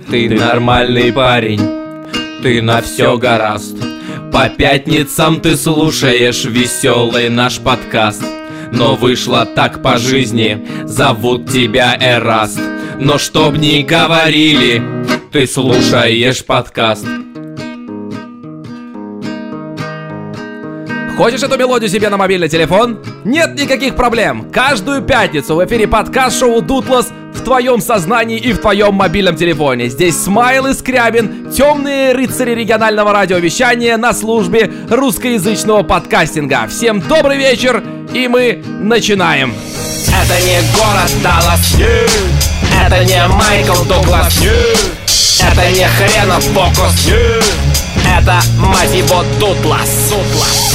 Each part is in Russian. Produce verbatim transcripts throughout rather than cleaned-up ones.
Ты нормальный парень, ты на все гораст. По пятницам ты слушаешь веселый наш подкаст. Но вышло так по жизни, зовут тебя Эраст. Но чтоб не говорили, ты слушаешь подкаст. Хочешь эту мелодию себе на мобильный телефон? Нет никаких проблем. Каждую пятницу в эфире подкаст-шоу «Дутлас» в твоем сознании и в твоем мобильном телефоне. Здесь Смайл и Скрябин, темные рыцари регионального радиовещания на службе русскоязычного подкастинга. Всем добрый вечер, и мы начинаем. Это не город Даллас, yeah. Это не Майкл Дуглас, yeah. Это не хренов фокус, yeah. Это, мать его, Дутлас. Дутлас.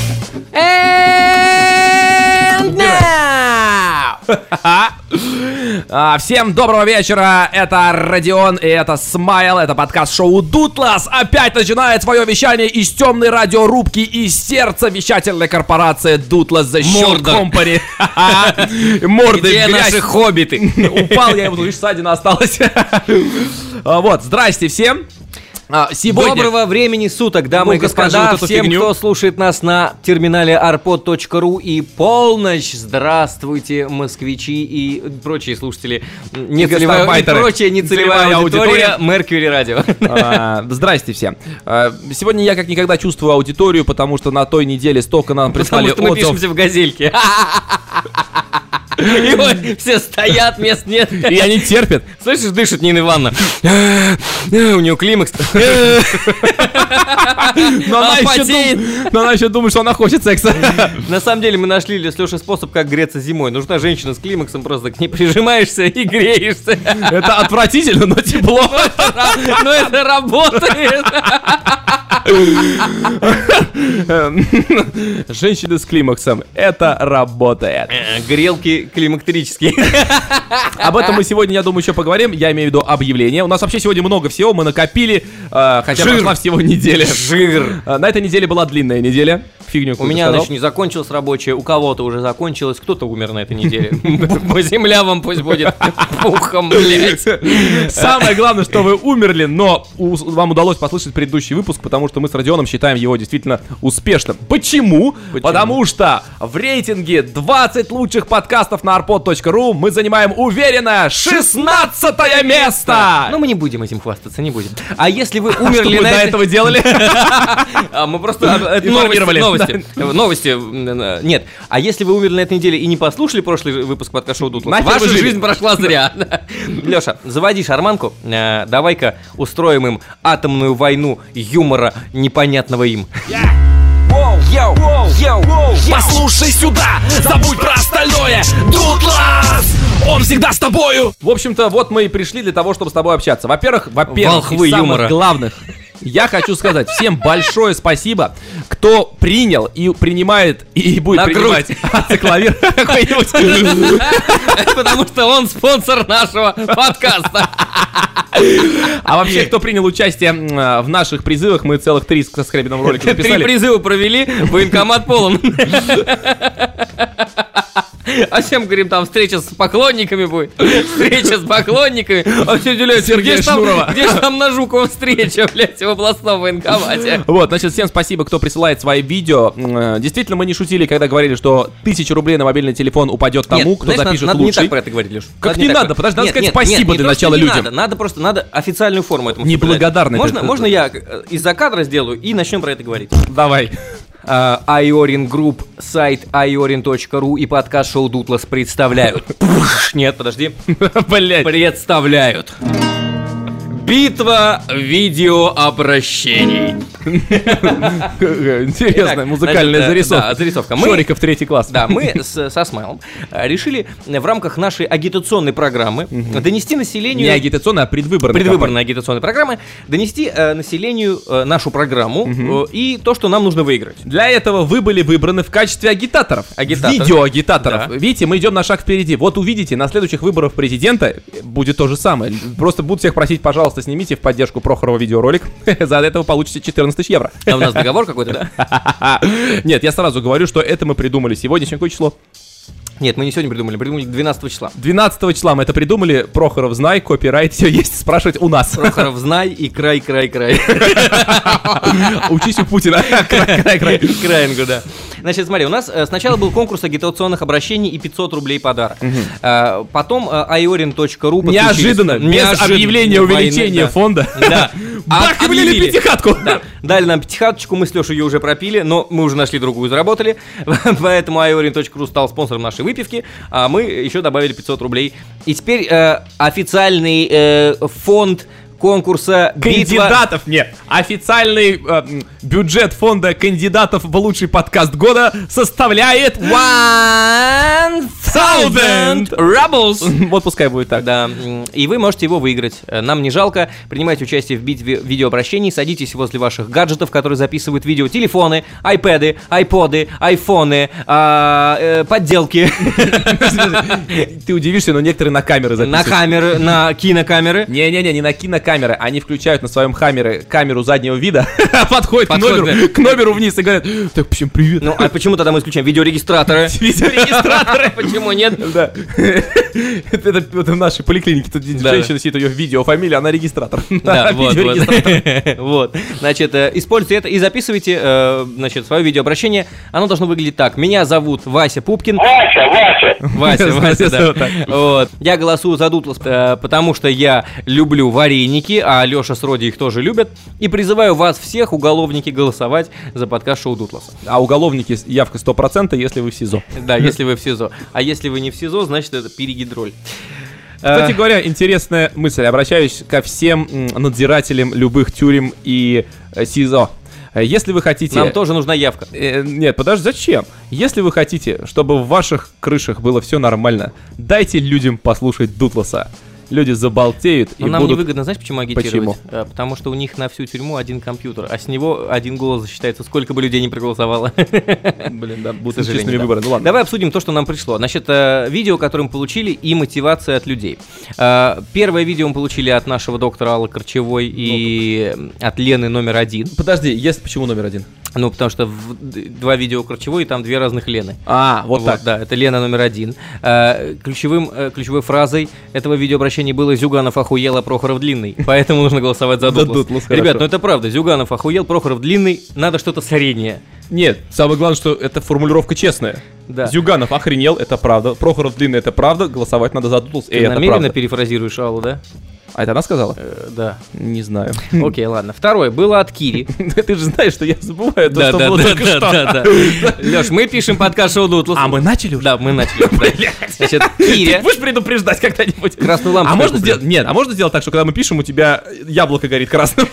And now! Всем доброго вечера, это Родион и это Смайл, это подкаст-шоу «Дутлас» опять начинает свое вещание из темной радиорубки, из сердца вещательной корпорации «Дутлас The Show Company». Морды, где наши хоббиты? Упал я, вот видишь, ссадина осталась. Вот, здрасте всем. Сегодня... Доброго времени суток, дамы и господа, вот всем, фигню. Кто слушает нас на терминале арпод точка ру и полночь. Здравствуйте, москвичи и прочие слушатели. Нецелевая, и прочая нецелевая аудитория Mercury Radio. А, здрасте всем. А, сегодня я как никогда чувствую аудиторию, потому что на той неделе столько нам прислали отзывов. Потому что мы пишемся в газельке. И вот все стоят, мест нет. И они терпят. Слышишь, дышит Нина Ивановна. У нее климакс. Но она еще думает, что она хочет секса. На самом деле мы нашли с Лешей способ, как греться зимой. Нужна женщина с климаксом, просто к ней прижимаешься и греешься. Это отвратительно, но тепло. Но это работает. Женщины с климаксом. Это работает. Грелки климактерические. Об этом мы сегодня, я думаю, еще поговорим. Я имею в виду объявление. У нас вообще сегодня много всего. Мы накопили, э, хотя Жир. прошла всего неделя. Жир. На этой неделе была длинная неделя. Фигню. У меня, значит, не закончилась рабочая, у кого-то уже закончилась, кто-то умер на этой неделе. Земля вам пусть будет пухом, блядь. Самое главное, что вы умерли, но вам удалось послушать предыдущий выпуск, потому что мы с Родионом считаем его действительно успешным. Почему? Почему? Потому что в рейтинге двадцать лучших подкастов на арпод точка ру мы занимаем уверенно шестнадцатое место! Ну, мы не будем этим хвастаться, не будем. А если вы умерли... Что мы до этого делали? Мы просто... Новости. Новости. Нет. А если вы умерли на этой неделе и не послушали прошлый выпуск подкаста-шоу «Дутлас», ваша жизнь прошла зря. Леша, заводи шарманку. Давай-ка устроим им атомную войну юмора, непонятного им. Йоу, йоу, послушай сюда, забудь про остальное. Дутлас, он всегда с тобою. В общем-то, вот мы и пришли для того, чтобы с тобой общаться. Во-первых, во-первых, из самых главных, я хочу сказать всем большое спасибо, кто принял и принимает и будет на принимать ацикловир какой-нибудь. Потому что он спонсор нашего подкаста. А вообще, кто принял участие в наших призывах, мы целых три со Скрябиным ролика написали. Три призыва провели, военкомат полон. А всем говорим, там встреча с поклонниками будет. Встреча с поклонниками. А все уделяются, где же там, где ж там на Жукова встреча, блядь, в областном военкомате. Вот, значит, всем спасибо, кто присылает свои видео. Действительно, мы не шутили, когда говорили, что тысяча рублей на мобильный телефон упадет тому, нет, кто знаешь, запишет надо, лучший. Надо не так про это говорить, Леш. Как надо не, не надо? Подожди, надо нет, сказать нет, спасибо нет, для начала людям. Надо, надо просто, надо официальную форму этому. Неблагодарный. Можно, ты, можно ты, я из-за кадра сделаю и начнем про это говорить? Давай. Uh, Айорин Групп, сайт айорин точка ру и подкаст-шоу «Дутлас» представляют. Нет, подожди. Блять. Представляют. Битва видеообращений. Интересная музыкальная зарисовка. Да, зарисовка. Шориков третий класс. Да, мы с, со Смайлом решили в рамках нашей агитационной программы угу. донести населению... Не агитационной, а предвыборной. Предвыборной агитационной программы. Донести э, населению э, нашу программу угу. э, и то, что нам нужно выиграть. Для этого вы были выбраны в качестве агитаторов. Агитаторов. Видеоагитаторов. Да. Видите, мы идем на шаг впереди. Вот увидите, на следующих выборах президента будет то же самое. Просто буду всех просить, пожалуйста, снимите в поддержку Прохорова видеоролик. За это вы получите четырнадцать тысяч евро. А у нас договор какой-то, да? Нет, я сразу говорю, что это мы придумали сегодня. Сегодня какое число? Нет, мы не сегодня придумали, придумали двенадцатого числа. двенадцатого числа мы это придумали. Прохоров, знай, копирайт, все есть, спрашивать у нас. Прохоров, знай и край, край, край. Учись у Путина. Край, край, край. Краингу, да. Значит, смотри, у нас сначала был конкурс агитационных обращений и пятьсот рублей подарок. Угу. Потом айорин точка ру неожиданно, без Неожиданно. объявления увеличения войны, фонда. Да. Бах, объявили пятихатку. Да. Дали нам пятихаточку, мы с Лешей ее уже пропили, но мы уже нашли другую, заработали. Поэтому айорин точка ру стал спонсором нашей выпивки, а мы еще добавили пятьсот рублей. И теперь э, официальный э, фонд конкурса кандидатов, битва... нет, официальный э, бюджет фонда кандидатов в лучший подкаст года составляет one thousand rubles. Вот пускай будет так. Да, и вы можете его выиграть. Нам не жалко. Принимайте участие в битве видеообращений, садитесь возле ваших гаджетов, которые записывают видео, телефоны, айпэды, айподы, айфоны, а, э, подделки. Ты удивишься, но некоторые на камеры записывают. На камеры, на кинокамеры. Не-не-не, не на кинокамеры. Камеры, они включают на своем хаммере камеру заднего вида, подходят к номеру, к номеру вниз и говорят: так, всем привет. Ну, а почему тогда мы исключаем видеорегистраторы? Видеорегистраторы? Почему нет? Да. Это в нашей поликлинике, тут женщина сидит, у нее видео, фамилия, она регистратор. Да, вот, вот. Значит, используйте это и записывайте, значит, свое видеообращение. Оно должно выглядеть так: меня зовут Вася Пупкин. Вася, Вася. Вася, Вася, да. Вот. Я голосую за Дутлас, потому что я люблю вареники, а Леша с Роди их тоже любят. И призываю вас всех, уголовники, голосовать за подкаст шоу Дутласа. А уголовники явка сто процентов, если вы в СИЗО. Да, если вы в СИЗО. А если вы не в СИЗО, значит это перегидроль. Кстати говоря, интересная мысль. Обращаюсь ко всем надзирателям любых тюрем и СИЗО. Если вы хотите... Нам тоже нужна явка. Э, нет, подожди, зачем? Если вы хотите, чтобы в ваших крышах было все нормально, дайте людям послушать Дутласа. Люди заболтеют и Но нам будут... невыгодно, знаешь, почему агитировать? Почему? А, потому что у них на всю тюрьму один компьютер, а с него один голос засчитается, сколько бы людей не проголосовало. Блин, да, будут честными выборы. Ну ладно. Давай обсудим то, что нам пришло. Значит, видео, которое мы получили, и мотивация от людей. Первое видео мы получили от нашего доктора Аллы Корчевой и от Лены номер один. Подожди, есть почему номер один? Ну, потому что в, два видео Корчевой, и там две разных Лены. А, вот, вот так. Да, это Лена номер один. А, ключевым, а, ключевой фразой этого видеообращения было: Зюганов охуел, а Прохоров длинный. Поэтому нужно голосовать за Дутлас. Ребят, ну это правда. Зюганов охуел, Прохоров длинный. Надо что-то среднее. Нет, самое главное, что это формулировка честная. Да. Зюганов охренел, это правда. Прохоров длинный, это правда. Голосовать надо за Дутлас, и это правда. Ты намеренно перефразируешь Аллу, да? А это она сказала? Э, да. Не знаю. Окей, ладно. Второе было от Кири. Ты же знаешь, что я забываю то, что было только что. Да, да, да. Леш, мы пишем подкаст шоу Дутлас. А мы начали уже? Да, мы начали. Значит, Киря. Ты будешь предупреждать когда-нибудь? Красную лампу. А можно сделать? Нет, а можно сделать так, что когда мы пишем, у тебя яблоко горит красным?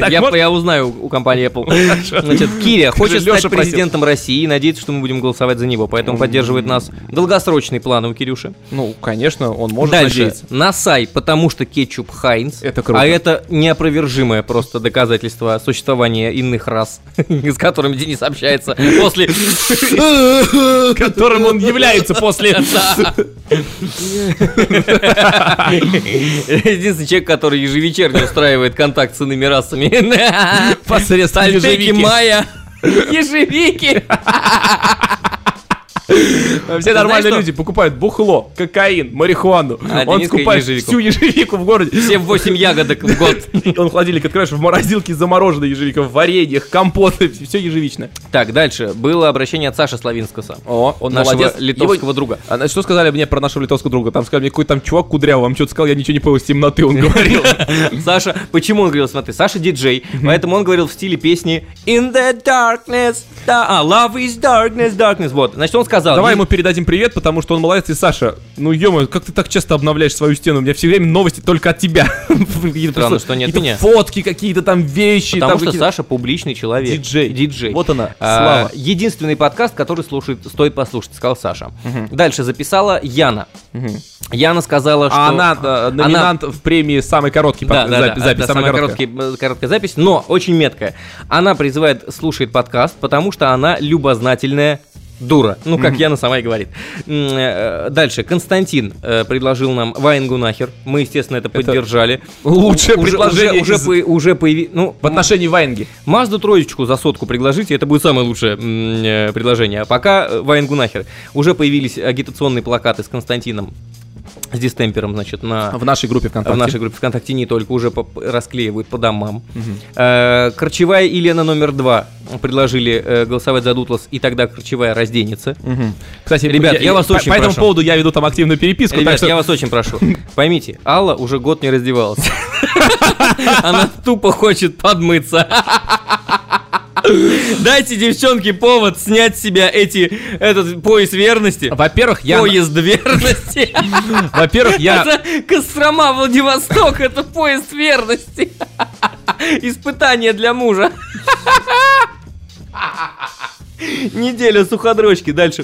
Я узнаю у компании Apple. Значит, Киря хочет стать президентом России и надеется, что мы будем голосовать за него, поэтому поддерживает нас. Долгосрочные планы у Кирюши. Ну, конечно, он может надеяться. Дальше. Насай, потому что кетчуп Хайнц. Это круто. А это неопровержимое просто доказательство существования иных рас, с которыми Денис общается после... Которым он является после... Единственный человек, который ежевечерне устраивает контакт с иными расами. Посредством ежевики. Майя. Ежевики. Все нормальные люди покупают бухло, кокаин, марихуану. А он скупает всю ежевику в городе. Все восемь ягодок в год. Он холодильник открываешь, в морозилке замороженная ежевика, в вареньях, компоты, все ежевичное. Так, дальше. Было обращение от Саши Славинского. О, он нашего молодец. литовского друга. А, что сказали мне про нашего литовского друга? Там сказали мне, какой там чувак кудрявый, вам что-то сказал, я ничего не понял, из темноты он говорил. Саша, почему он говорил, смотри, Саша диджей, поэтому он говорил в стиле песни In the darkness, а, love is darkness, darkness, вот. Значит, он сказал... Давай ему передадим привет, потому что он молодец. И Саша, ну ё-моё, как ты так часто обновляешь свою стену? У меня все время новости только от тебя. Странно, что нет меня. Фотки какие-то там, вещи. Потому что Саша публичный человек. Диджей. Диджей. Вот она, слава. Единственный подкаст, который слушает, стоит послушать, сказал Саша. Дальше записала Яна. Яна сказала, что... А она номинант в премии «Самый короткий» запись. Самая короткая запись, но очень меткая. Она призывает, слушает подкаст, потому что она любознательная Дура. Ну, как mm-hmm. Яна сама и говорит. Дальше. Константин э, предложил нам Ваенгу нахер. Мы, естественно, это, это поддержали. Лучшее уже, предложение. Уже, уже, из... по, уже появи... ну, в отношении Ваенги. Мазду троечку за сотку предложите, это будет самое лучшее м- предложение. А пока Ваенгу нахер. Уже появились агитационные плакаты с Константином. С дистемпером, значит, на... В нашей группе ВКонтакте. В нашей группе ВКонтакте не только, уже по... расклеивают по домам. Угу. Э, Корчевая и Лена номер два предложили э, голосовать за Дутлас, и тогда Корчевая разденется. Угу. Кстати, ребят, я, я вас по, очень по прошу. По этому поводу я веду там активную переписку. Ребят, что... я вас очень прошу. Поймите, Алла уже год не раздевалась. Она тупо хочет подмыться. Дайте девчонке повод снять с себя эти, этот пояс верности. Во-первых, я... Поезд верности. Во-первых, я... Это Кострома, Владивосток, это поезд верности. Испытание для мужа. Неделя суходрочки, дальше.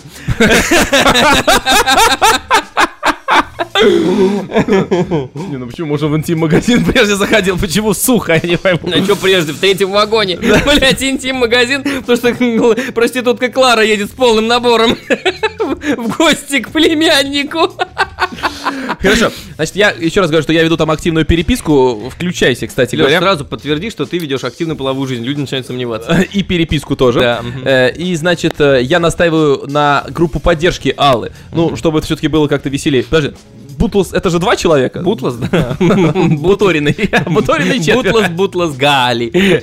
Не, ну почему? Может, в интим-магазин прежде заходил? Почему сухо? Я не пойму. А что прежде? В третьем вагоне. Блять, интим-магазин, потому что проститутка Клара едет с полным набором в гости к племяннику. Хорошо. Значит, я еще раз говорю, что я веду там активную переписку. Включайся, кстати Леш, говоря. Сразу подтверди, что ты ведешь активную половую жизнь. Люди начинают сомневаться. И переписку тоже. Да. И, значит, я настаиваю на группу поддержки Аллы. Ну, чтобы это все-таки было как-то веселее. Подожди. Бутлас, это же два человека? Бутлас, да. Буториный. Буториный четверо. Бутлас, Бутлас, Гали.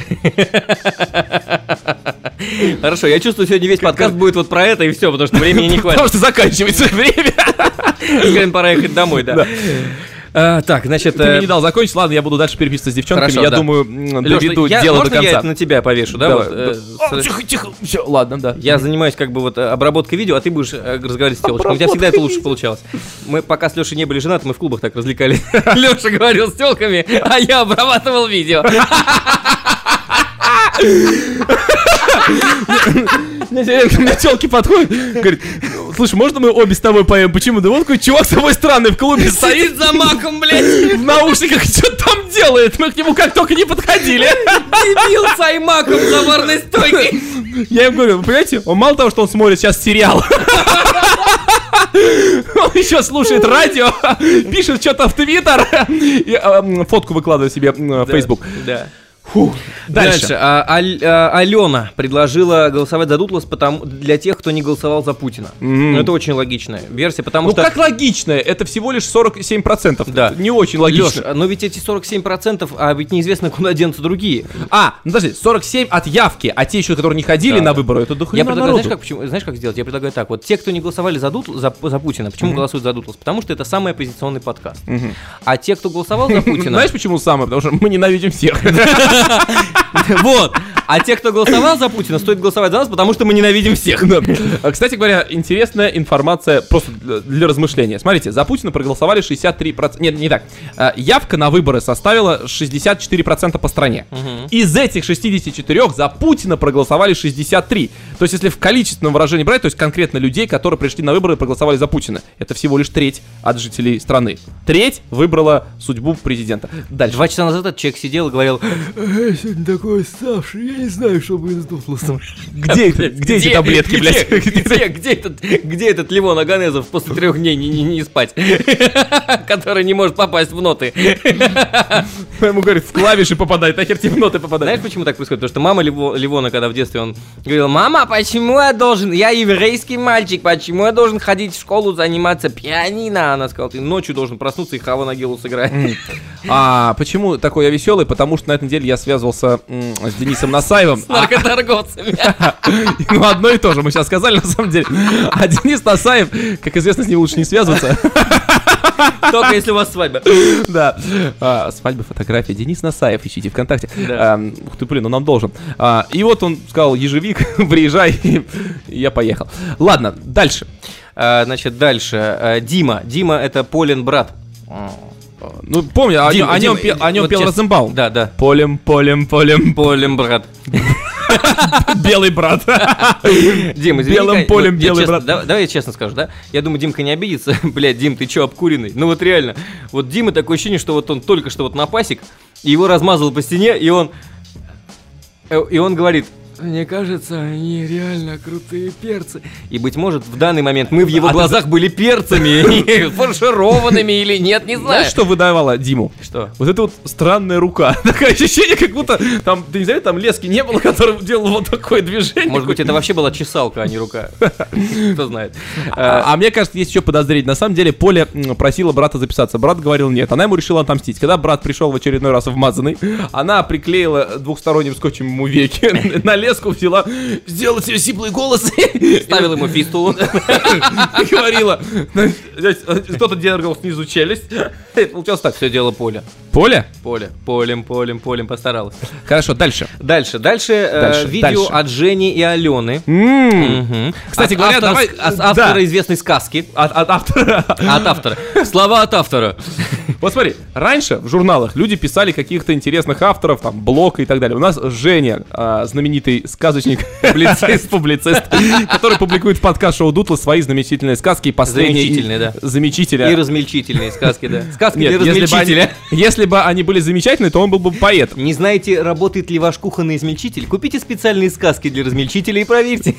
Хорошо, я чувствую, сегодня весь подкаст будет вот про это и все, потому что времени не хватит. Потому что заканчивается время. Скажем, пора ехать домой, да. А, так, значит... Ты мне не дал закончить, ладно, я буду дальше переписываться с девчонками. Хорошо, я да. думаю, доведу Леш, дело я, до конца. Можно я это на тебя повешу, да? Давай. Вот, э, О, тихо, тихо, все, ладно, да. Я занимаюсь как бы вот обработкой видео, а ты будешь разговаривать с телочкой. У тебя всегда это лучше получалось. Мы пока с Лешей не были женаты, мы в клубах так развлекали. Леша говорил с телками, а я обрабатывал видео. Мне телки подходят, говорит, слушай, можно мы обе с тобой поем? Почему? Да вот такой чувак с тобой странный в клубе стоит за маком, блядь. В наушниках что-то там делает. Мы к нему как только не подходили. Дебил с аймаком за барной стойкой. Я им говорю, вы понимаете, он мало того, что он смотрит сейчас сериал, он еще слушает радио, пишет что-то в Твиттер и э, фотку выкладывает себе в Фейсбук. Да. Фу. Дальше. Дальше. А, а, а, Алена предложила голосовать за Дутлас потому, для тех, кто не голосовал за Путина. Mm-hmm. Это очень логичная версия, потому ну, что... Ну как логичная? Это всего лишь сорок семь процентов. Да. Не очень логично. Леш, но ведь эти сорок семь процентов, а ведь неизвестно, куда денутся другие. А, ну подожди, сорок семь от явки, а те еще, которые не ходили да. на выборы, это дохуя Я предлагаю, народу. знаешь как, почему, знаешь, как сделать? Я предлагаю так, вот те, кто не голосовали за, Дутл, за, за Путина, почему mm-hmm. голосуют за Дутлас? Потому что это самый оппозиционный подкаст. Mm-hmm. А те, кто голосовал за Путина... Знаешь, почему самый? Потому что мы ненавидим всех. Вот. А те, кто голосовал за Путина, стоит голосовать за нас, потому что мы ненавидим всех. Кстати говоря, интересная информация просто для размышления. Смотрите, за Путина проголосовали шестьдесят три процента. Нет, не так. Явка на выборы составила шестьдесят четыре процента по стране. Угу. Из этих шестидесяти четырёх за Путина проголосовали шестьдесят три. То есть, если в количественном выражении брать, то есть конкретно людей, которые пришли на выборы и проголосовали за Путина, это всего лишь треть от жителей страны. Треть выбрала судьбу президента. Дальше. Два часа назад этот человек сидел и говорил: я сегодня такой уставший, я не знаю, что будет с Дутласом. Где, где, где эти таблетки, где, блядь? Где, где, где, этот, где этот Левон Аганезов после трех дней не, не, не спать, который не может попасть в ноты? Ему говорит, в клавиши попадает, нахер тебе в ноты попадает. Знаешь, почему так происходит? Потому что мама Лево, Левона, когда в детстве он говорил: мама, почему я должен, я еврейский мальчик, почему я должен ходить в школу, заниматься пианино? Она сказала: ты ночью должен проснуться и Хава Нагилу сыграть. А почему такой я веселый? Потому что на этой неделе я связывался м, с Денисом Насаевым. С наркоторговцами. Ну, одно и то же, мы сейчас сказали, на самом деле. А Денис Насаев, как известно, с ним лучше не связываться. Только если у вас свадьба. Да. А, свадьба, фотография. Денис Насаев, ищите ВКонтакте. Да. А, ух ты, блин, он нам должен. А, и вот он сказал: ежевик, приезжай. И я поехал. Ладно, дальше. А, значит, дальше. А, Дима. Дима — это Полин брат. Ну, помню, о, Дим, о нем, Дим, пел, о нем вот пел Розенбаум. Да, да. Полем, полем, полем. Полем, брат. Белый брат. Дим, извини. Белым полем, ну, белый честно, брат. Да, давай я честно скажу, да? Я думаю, Димка не обидится. Блядь, Дим, ты чё, обкуренный? Ну вот реально. Вот Дима такое ощущение, что вот он только что вот напасик, и его размазал по стене, и он... И он говорит: мне кажется, они реально крутые перцы. И, быть может, в данный момент мы в его а глазах ты... были перцами, фаршированными или нет, не знаю. Знаешь, что выдавало Диму? Что? Вот это вот странная рука. Такое ощущение, как будто там, ты не знаешь, там лески не было, который делал вот такое движение. Может быть, это вообще была чесалка, а не рука. Кто знает. А, а мне кажется, есть еще подозрение. На самом деле, Поля просила брата записаться. Брат говорил нет. Она ему решила отомстить. Когда брат пришел в очередной раз вмазанный, она приклеила двухсторонним скотчем ему веки, на леску взяла, сделала себе сиплый голос, ставила ему фистулу и говорила. Кто-то дергал снизу челюсть. Получилось так. Все дело Поля. Поля? Поля. Полем, полем, полем постаралась. Хорошо, дальше. Дальше. Дальше, дальше э, видео дальше. От Жени и Алены. Mm. Угу. Кстати от говоря, автора, давай... От автора да. известной сказки. От, от автора. От автора. Слова от автора. Вот смотри, раньше в журналах люди писали каких-то интересных авторов, там, Блока и так далее. У нас Женя, э, знаменитый сказочник, публицист, публицист, который публикует в подкаст-шоу Дутла свои замечательные сказки и последние... Замечательные, да. Замечательные. И размельчительные сказки, да. Сказки для размельчителя. Если бы они были замечательные, то он был бы поэт. Не знаете, работает ли ваш кухонный измельчитель? Купите специальные сказки для размельчителя и проверьте.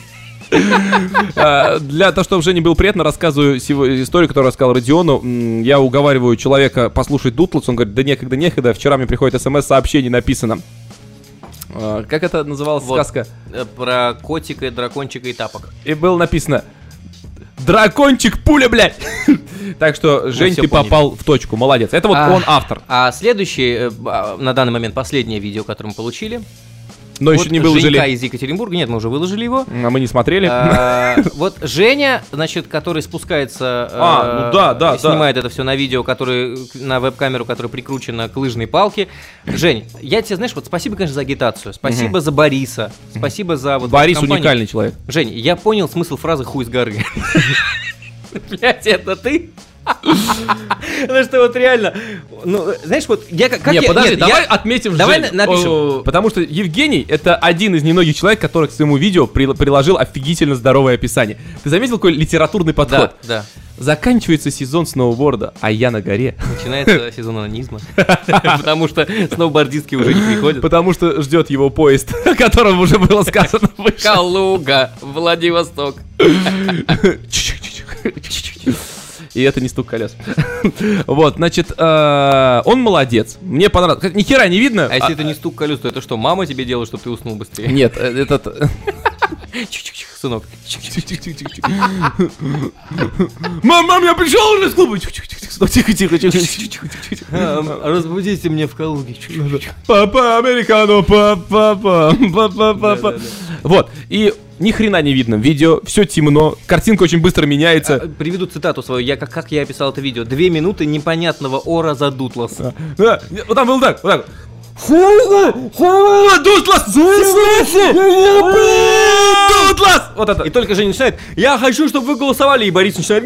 Для того, чтобы Жене было приятно, рассказываю историю, которую рассказал Родиону. Я уговариваю человека послушать Дутлас. Он говорит, да некогда, некогда. Вчера мне приходит смс-сообщение, написано. Как это называлась вот, сказка? Про котика, дракончика и тапок. И было написано: дракончик, пуля, блядь! Так что, Жень, ты поняли. Попал в точку, молодец. Это вот а, он автор. А следующее, на данный момент последнее видео, которое мы получили. Но вот еще не выложили. Женька из Екатеринбурга, нет, мы уже выложили его. А мы не смотрели. А, вот Женя, значит, который спускается, а, ну да, да, снимает да. это все на видео, который, на веб-камеру, которая прикручена к лыжной палке. Жень, я тебе, знаешь, вот спасибо, конечно, за агитацию, спасибо угу. за Бориса, спасибо за вот Борис уникальный человек. Жень, я понял смысл фразы «хуй с горы». Блять, это ты? Ну что вот реально, ну знаешь вот я как не, подожди, давай отметим, давай напишем, потому что Евгений это один из немногих человек, который к своему видео приложил офигительно здоровое описание. Ты заметил какой литературный подход? Да, да. Заканчивается сезон сноуборда, а я на горе. Начинается сезон анонизма, потому что сноубордистки уже не приходят. Потому что ждет его поезд, о котором уже было сказано выше. Калуга, Владивосток. И это не стук колес. Вот, значит, он молодец. Мне понравилось. Ни хера не видно. А если это не стук колес, то это что, мама тебе делала, чтобы ты уснул быстрее? Нет, этот... Чик-чик-чик, сынок. Мам, мам, я пришел уже с клуба. Тихо-тихо-тихо. Разбудите меня в Калуге. Папа, американо, папа, папа, папа. Вот, и... Ни хрена не видно в видео, все темно, картинка очень быстро меняется. А, приведу цитату свою, я, как, как я описал это видео. Две минуты непонятного ора за Дутлас. Да, да. Вот там был так, вот так. Дутлас! Дутлас! Вот это. И только Женя начинает, я хочу, чтобы вы голосовали, и Борис начинает.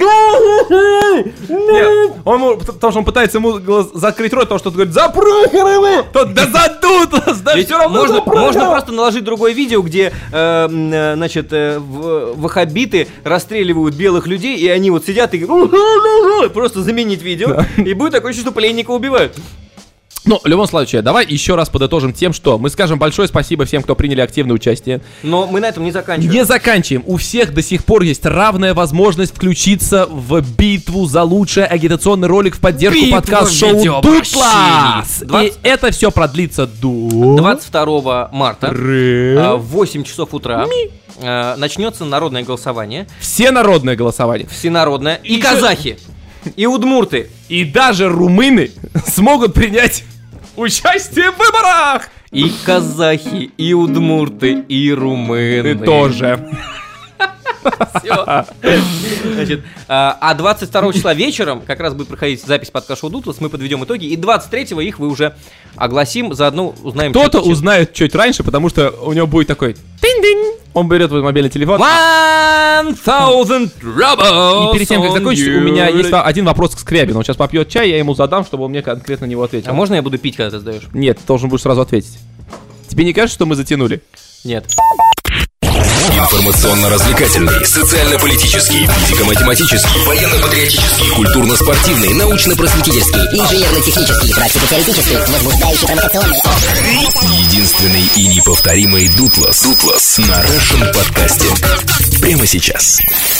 Нет, он, потому что он пытается ему закрыть рот, потому что он говорит, за Прохорова! Тот, да за Дутлас! Да все равно можно, можно просто наложить другое видео, где, э, значит, э, ваххабиты расстреливают белых людей, и они вот сидят и просто заменить видео, и будет такое чувство, что пленника убивают. Ну, в любом случае, давай еще раз подытожим тем, что мы скажем большое спасибо всем, кто приняли активное участие. Но мы на этом не заканчиваем. Не заканчиваем. У всех до сих пор есть равная возможность включиться в битву за лучший агитационный ролик в поддержку подкаст-шоу Дутлас. И это все продлится до... двадцать второго марта в восемь часов утра. Начнется народное голосование. Всенародное голосование. Всенародное. И казахи. И удмурты. И даже румыны смогут принять участие в выборах. И казахи, и удмурты, и румыны. Ты тоже. Все. Значит, а двадцать второго числа вечером как раз будет проходить запись подкаста Дутлас, мы подведем итоги, и двадцать третьего их вы уже огласим, заодно узнаем. Кто-то узнает чуть раньше, потому что у него будет такой тынь-дынь. Он берет свой мобильный телефон. One thousand troubles. И перед тем, как закончить, у меня есть один вопрос к Скрябину. Он сейчас попьет чай, я ему задам, чтобы он мне конкретно на него ответил. А можно я буду пить, когда ты сдаешь? Нет, ты должен будешь сразу ответить. Тебе не кажется, что мы затянули? Нет. Информационно-развлекательный, социально-политический, физико-математический, военно-патриотический, культурно-спортивный, научно-просветительский, инженерно-технический, практико-теоретический, возбуждающий, провокационный. Единственный и неповторимый Дутлас. Дутлас на Russian Podcasting. Прямо сейчас.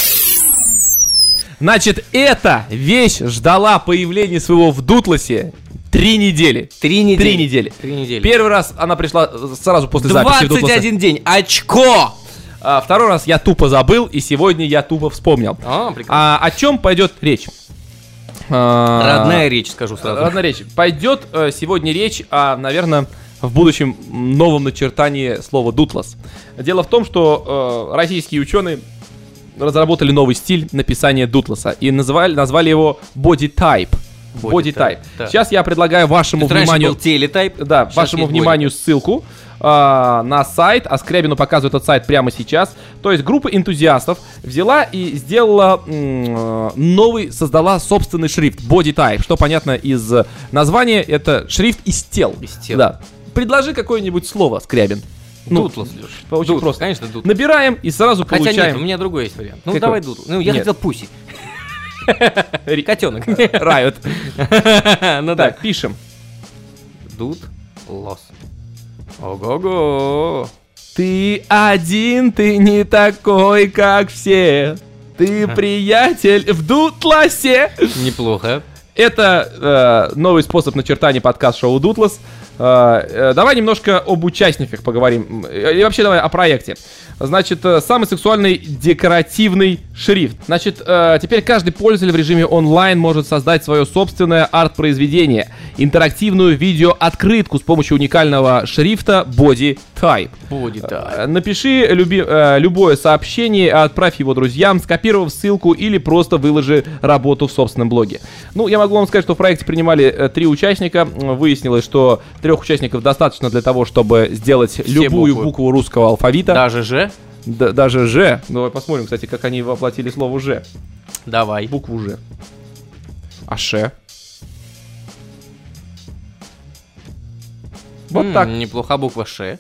Значит, эта вещь ждала появления своего в Дутласе три недели. Три недели. Три недели. Три недели. Первый раз она пришла сразу после записи в Дутласа. двадцать один день. Очко! А, второй раз я тупо забыл, и сегодня я тупо вспомнил. А, прекрасно. А, о чем пойдет речь? А, Родная речь, скажу сразу. Родная речь. Пойдет э, сегодня речь о, наверное, в будущем новом начертании слова «дутлас». Дело в том, что э, российские ученые разработали новый стиль написания дутласа и назвали, назвали его body type. Body, body type. type. Да. Сейчас я предлагаю вашему Тут вниманию... был телетайп. Да, вашему вниманию ссылку э, на сайт. А Скрябину показывает этот сайт прямо сейчас. То есть группа энтузиастов взяла и сделала м- новый, создала собственный шрифт body type. Что понятно из названия, это шрифт из тел. Из тел. Да. Предложи какое-нибудь слово, Скрябин. Ну, дутлас, Леш. Очень Дутлас, просто. конечно, дутлас. Набираем и сразу Хотя получаем. нет, у меня другой есть вариант. Ну, Какой? давай дутлас. Ну, я Нет. хотел пуси. Котенок. Райот. Ну да. Так, пишем. Дутлас. Ого-го. Ты один, ты не такой, как все. Ты приятель в Дутласе. Неплохо. Это э, новый способ начертания подкаст-шоу «Дутлас». Э, э, давай немножко об участниках поговорим. И вообще давай о проекте. Значит, э, самый сексуальный декоративный шрифт. Значит, э, теперь каждый пользователь в режиме онлайн может создать свое собственное арт-произведение. Интерактивную видеооткрытку с помощью уникального шрифта Body Type. Body Type. Э, Напиши люби, э, любое сообщение, отправь его друзьям, скопировав ссылку или просто выложи работу в собственном блоге. Ну, я могу вам сказать, что в проекте принимали э, три участника. Выяснилось, что трех участников достаточно для того, чтобы сделать Все любую буквы. букву русского алфавита. Даже же. Д- даже «Ж». Давай посмотрим, кстати, как они воплотили слово «Ж». Давай. Букву «Ж». А «Ш». Вот М, так. Неплохо буква Ш.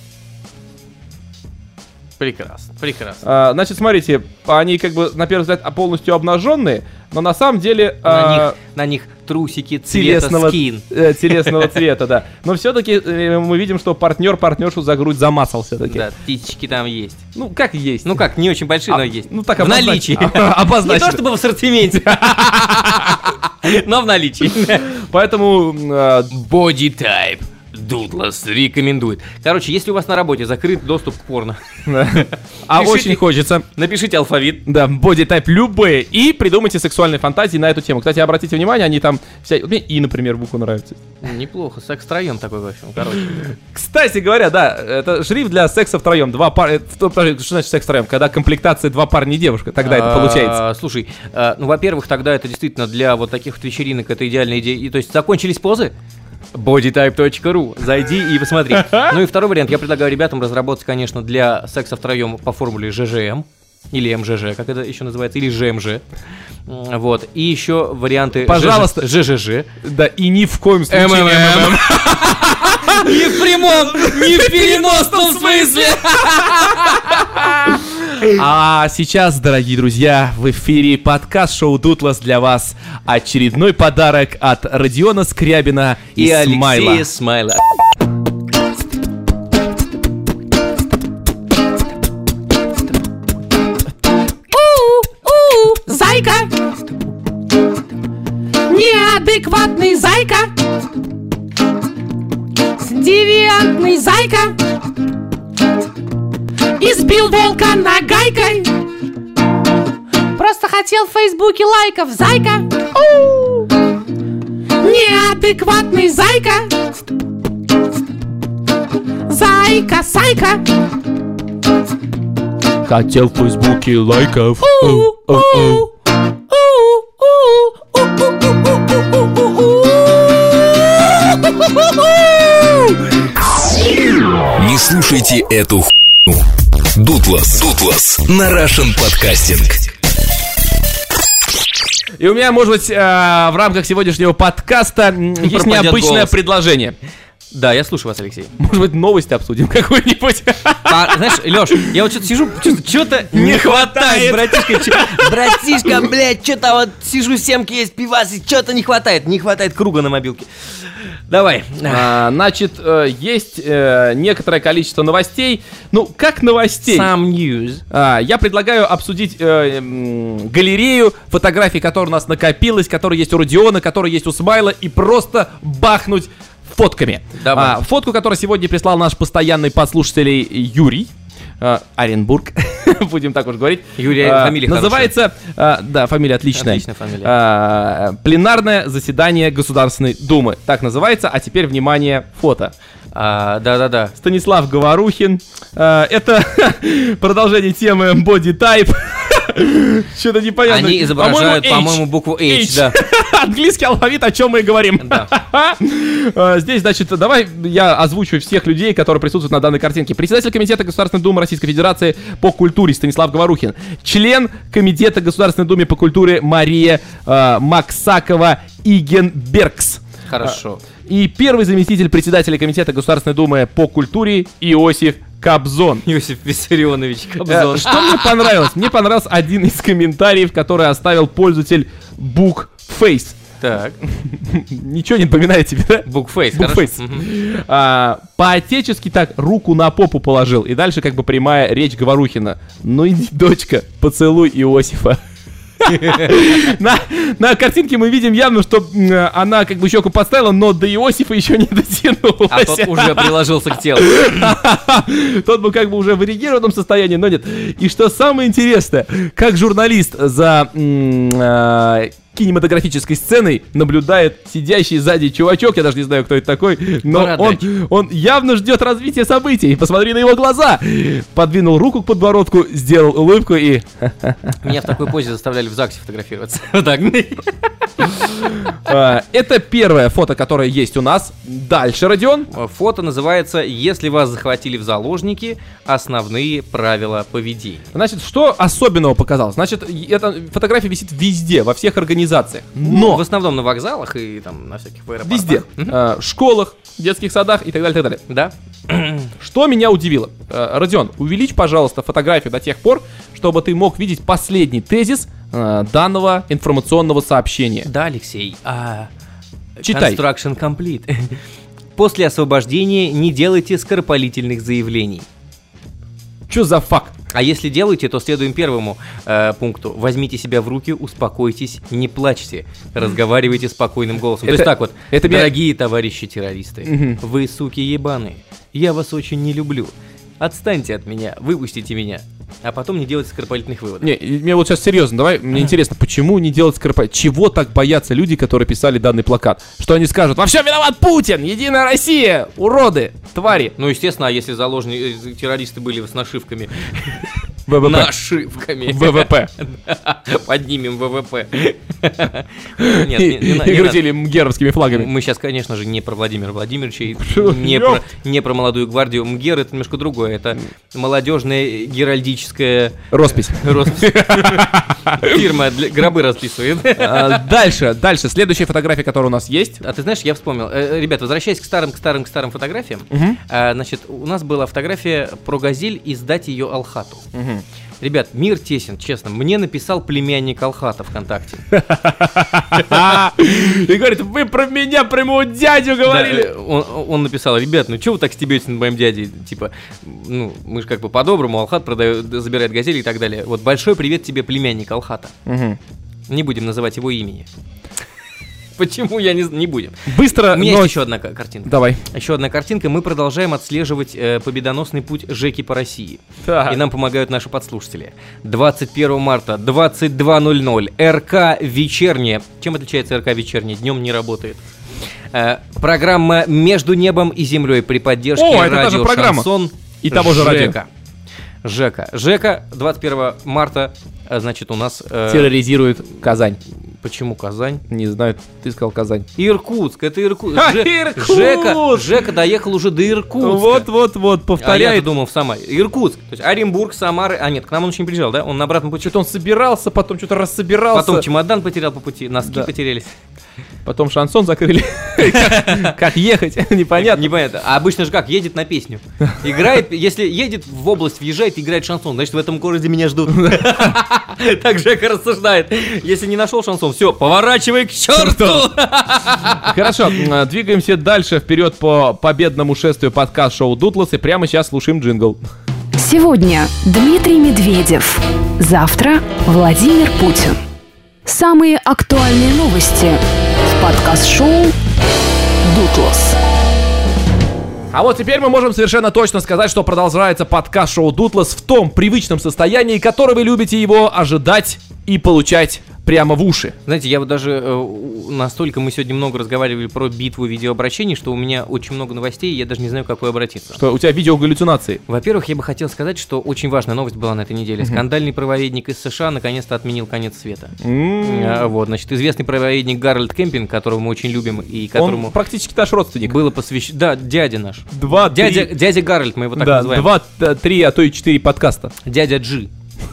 Прекрасно, прекрасно. А, значит, смотрите, они как бы на первый взгляд полностью обнаженные, но на самом деле На, а, них, на них трусики цвета телесного, скин. э, телесного цвета, да. Но все-таки э, мы видим, что партнер партнершу за грудь замацал все-таки. Да, птички там есть. Ну, как есть. Ну как, не очень большие, А, но есть. ну, так в обознач- наличии. обозначено. Не то чтобы в ассортименте, но в наличии. Поэтому э, Body Type. Дутлас рекомендует. Короче, если у вас на работе закрыт доступ к порно, а Пишите. очень хочется. напишите алфавит. Да, body type любые. И придумайте сексуальные фантазии на эту тему. Кстати, обратите внимание, они там вся... Вот мне И, например, буква нравится. Неплохо, секс-троем такой, в общем, короче. Кстати говоря, да, это шрифт для секса втроем. Два пар... Что значит секс втроем? Когда комплектация два парня и девушка, тогда это получается. А, Слушай, а, ну, во-первых, тогда это действительно для вот таких вот вечеринок это идеальная идея. И, то есть закончились позы? bodytype точка ру. Зайди и посмотри. Ну и второй вариант. Я предлагаю ребятам разработать, конечно, для секса втроем по формуле жэ жэ эм. Или эм жэ жэ, как это еще называется, или жэ эм жэ. Вот. И еще варианты Пожалуйста. жэ жэ жэ. Да, и ни в коем случае эм эм эм. Не в прямом, не в переносном смысле. А сейчас, дорогие друзья, в эфире подкаст-шоу «Дутлас» для вас. Очередной подарок от Родиона Скрябина и, И Смайла. Алексея Смайла. У-у, зайка! Неадекватный зайка! Девиантный зайка! Избил волка нагайкой! Просто хотел в Фейсбуке лайков, зайка! У! Неадекватный зайка! Зайка, сайка! Хотел в Фейсбуке лайков. У-у-у! Не слушайте эту хуйню. Дутлас. Дутлас на Russian Podcasting. И у меня, может быть, э, в рамках сегодняшнего подкаста м, есть Пропадет необычное голос. предложение. Да, я слушаю вас, Алексей. Может быть, новости обсудим какую-нибудь? А, знаешь, Лёш, я вот что-то сижу, что-то не хватает, братишка. Чё, братишка, блядь, что-то вот сижу, семки есть, пивас, и что-то не хватает. Не хватает круга на мобилке. Давай. А, значит, э, есть э, некоторое количество новостей. Ну, как новостей? Some news. А, я предлагаю обсудить э, м, галерею фотографий, которая у нас накопилась, которая есть у Родиона, которая есть у Смайла, и просто бахнуть фотками. Давай. А, фотку, которую сегодня прислал наш постоянный подслушатель Юрий а, Оренбург, будем так уж говорить. Юрий, а, фамилия называется, а, да, фамилия отличная. Отличная фамилия. А, пленарное заседание Государственной Думы. Так называется, а теперь, внимание, фото. А, да-да-да. Станислав Говорухин. А, это продолжение темы Body Type. Что-то непонятно. Они изображают, по-моему, по-моему букву H, H. Да. Английский алфавит, о чем мы и говорим. Да. Здесь, значит, давай я озвучу всех людей, которые присутствуют на данной картинке. Председатель Комитета Государственной Думы Российской Федерации по культуре Станислав Говорухин. Член Комитета Государственной Думы по культуре Мария э, Максакова-Игенбергс. Хорошо. И первый заместитель председателя Комитета Государственной Думы по культуре Иосиф Кобзон. Иосиф Виссарионович Кобзон. Э, Что мне понравилось? Мне понравился один из комментариев, который оставил пользователь Bookface. Так. Ничего не напоминает тебе, да? Bookface, Bookface. хорошо. А, по-отечески так руку на попу положил. И дальше как бы прямая речь Говорухина. Ну иди, дочка, поцелуй Иосифа. На, на картинке мы видим явно, что м, она как бы щеку подставила, но до Иосифа еще не дотянулась. А тот уже приложился к телу. Тот был как бы уже в эрегированном состоянии, но нет. И что самое интересное, как журналист за м, а, кинематографической сценой наблюдает сидящий сзади чувачок, я даже не знаю, кто это такой, но он, он явно ждет развития событий. Посмотри на его глаза. Подвинул руку к подбородку, сделал улыбку и... Меня в такой позе заставляли в ЗАГСе фотографироваться. Вот так. Это первое фото, которое есть у нас. Дальше, Родион. Фото называется «Если вас захватили в заложники. Основные правила поведения». Значит, что особенного показалось? Значит, эта фотография висит везде, во всех организациях. Но Но в основном на вокзалах и там на всяких аэропортах. везде. Э, школах, детских садах и так далее, так далее. Да. Что меня удивило? Э, Родион, увеличь, пожалуйста, фотографию до тех пор, чтобы ты мог видеть последний тезис э, данного информационного сообщения. Да, Алексей. А... Читай. Construction complete. После освобождения не делайте скоропалительных заявлений. Что за факт? А если делаете, то следуем первому э, пункту. Возьмите себя в руки, успокойтесь, не плачьте, разговаривайте спокойным голосом. Это, то есть так вот, это дорогие меня... товарищи террористы, угу. Вы, суки ебаные, я вас очень не люблю. Отстаньте от меня, выпустите меня. А потом не делать скоропалительных выводов. Не, мне вот сейчас серьезно, давай, мне интересно, почему не делать скоропалительных? Чего так боятся люди, которые писали данный плакат? Что они скажут? Во всем виноват Путин! Единая Россия! Уроды! Твари! Ну, естественно, а если заложники, террористы были с нашивками? ВВП. Нашивками. ВВП. Поднимем ВВП. Нет, не, не, не, и крутили мгеровскими флагами. Мы сейчас, конечно же, не про Владимира Владимировича, не про, не про молодую гвардию. МГЕР — это немножко другое. Это молодежная геральдическая... Роспись. Роспись. Фирма для... гробы расписывает. А, дальше, дальше. Следующая фотография, которая у нас есть. А ты знаешь, я вспомнил. Ребят, возвращаясь к старым, к старым, к старым фотографиям. Угу. А, значит, у нас была фотография про газель и сдать ее Алхату. Угу. Ребят, мир тесен, честно. Мне написал племянник Алхата ВКонтакте. И говорит, вы про меня, про моего дядю говорили. Да, он, он написал, ребят, ну что вы так стебетесь над моим дядей? Типа, ну, мы же как бы по-доброму, Алхат продает, забирает газели и так далее. Вот большой привет тебе, племянник Алхата. Угу. Не будем называть его имени. Почему я не, не будем? Быстро. У меня но... есть еще одна картинка. Давай. Еще одна картинка. Мы продолжаем отслеживать э, победоносный путь Жеки по России. Так. И нам помогают наши подслушатели. двадцать первого марта, двадцать два ноль ноль. РК «Вечерняя». Чем отличается РК «Вечерняя»? Днем не работает. Э, программа «Между небом и землей» при поддержке О, радио это «Шансон» и того же радио. ЖЭКа. ЖЭКа. ЖЭКа двадцать первого марта Значит, у нас... Э... терроризирует Казань. Почему Казань? Не знаю, ты сказал Казань. Иркутск, это Иркутск. А, Ж... Иркутск! Жека, Жека доехал уже до Иркутска. Вот-вот-вот, повторяет. А я думал в Самаре. Иркутск, то есть Оренбург, Самара. А нет, к нам он еще не приезжал, да? Он на обратном пути. Что-то он собирался, потом что-то рассобирался. Потом чемодан потерял по пути, носки да. потерялись. Потом шансон закрыли. Как ехать, непонятно. Непонятно. А обычно же как, едет на песню. Играет, если едет в область, въезжает, играет шансон, значит в этом городе меня ждут. Так Жека рассуждает. Если не нашел шансон, все, поворачивай к черту. Хорошо, двигаемся дальше вперед по победному шествию подкаст-шоу Дутлас. И прямо сейчас слушаем джингл. Сегодня Дмитрий Медведев. Завтра Владимир Путин. Самые актуальные новости в подкаст-шоу «Дутлас». А вот теперь мы можем совершенно точно сказать, что продолжается подкаст-шоу «Дутлас» в том привычном состоянии, которое вы любите его ожидать и получать прямо в уши. Знаете, я вот даже э, настолько мы сегодня много разговаривали про битву видеообращений, что у меня очень много новостей, и я даже не знаю, к какой обратиться. Что у тебя видеогаллюцинации? Во-первых, я бы хотел сказать, что очень важная новость была на этой неделе. Mm-hmm. Скандальный правоведник из США наконец-то отменил конец света. Mm-hmm. А, вот, значит, известный правоведник Гарольд Кемпинг, которого мы очень любим и которому... Он практически наш родственник. Было посвящено... Да, дядя наш. Два, дядя, три... дядя Гарольд, мы его так да, называем. Два, три, а то и четыре подкаста. Дядя Джи.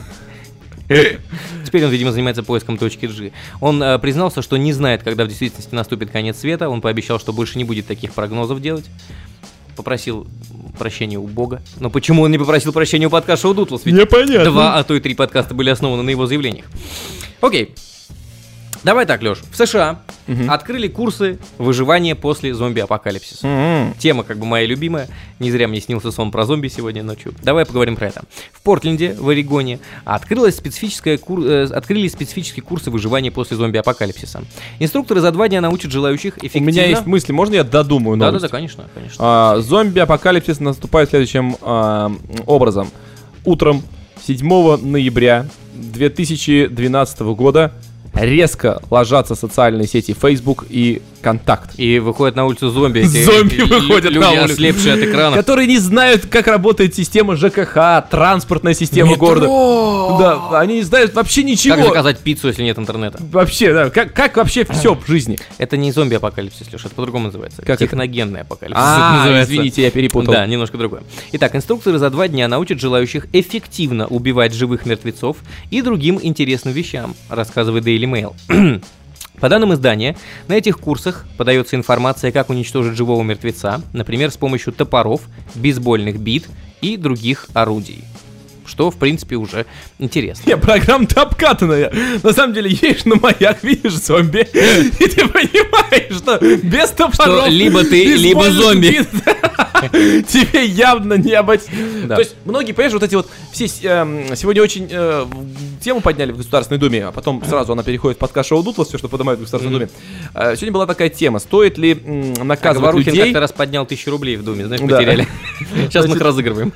Теперь он, видимо, занимается поиском точки G. Он э, признался, что не знает, когда в действительности наступит конец света. Он пообещал, что больше не будет таких прогнозов делать. Попросил прощения у Бога. Но почему он не попросил прощения у подкаста «Шоу Дутлас»? Ведь непонятно. Два, а то и три подкаста были основаны на его заявлениях. Окей. Давай так, Лёш. В США угу. открыли курсы выживания после зомби-апокалипсиса. Угу. Тема как бы моя любимая. Не зря мне снился сон про зомби сегодня ночью. Давай поговорим про это. В Портленде, в Орегоне, открылась специфическая кур... э, открылись специфические курсы выживания после зомби-апокалипсиса. Инструкторы за два дня научат желающих эффективно... У меня есть мысли, можно я додумаю новость? Да-да-да, конечно, конечно. А, зомби-апокалипсис наступает следующим а, образом. Утром седьмого ноября две тысячи двенадцатого года резко ложатся социальные сети Facebook и Контакт. И выходят на улицу зомби. Эти зомби выходят люди, на улицу. Ослепшие от экранов. Которые не знают, как работает система ЖКХ, транспортная система Метро. города. Да, они не знают вообще ничего. Как заказать пиццу, если нет интернета? Вообще, да. Как, как вообще все в жизни? Это не зомби-апокалипсис, Леша, это по-другому называется. Как техногенный это? апокалипсис. А, извините, я перепутал. Да, немножко другое. Итак, инструкторы за два дня научат желающих эффективно убивать живых мертвецов и другим интересным вещам, рассказывает Daily Mail. По данным издания, на этих курсах подается информация, как уничтожить живого мертвеца, например, с помощью топоров, бейсбольных бит и других орудий. Что, в принципе, уже интересно. Не, программа-то обкатанная. На самом деле, едешь на маяк, видишь зомби, и ты понимаешь, что без топоров... Что либо ты, либо зомби. Тебе явно не обойтись. Да. То есть, многие, понимаешь, вот эти вот все э, сегодня очень э, тему подняли в Государственной Думе, а потом сразу она переходит в подкаст «Шоу Дутлас», все, что поднимают в Государственной Думе. Э, сегодня была такая тема, стоит ли м, наказывать а Говорухин людей... как-то раз поднял тысячу рублей в Думе, знаешь, потеряли. Сейчас мы их разыгрываем.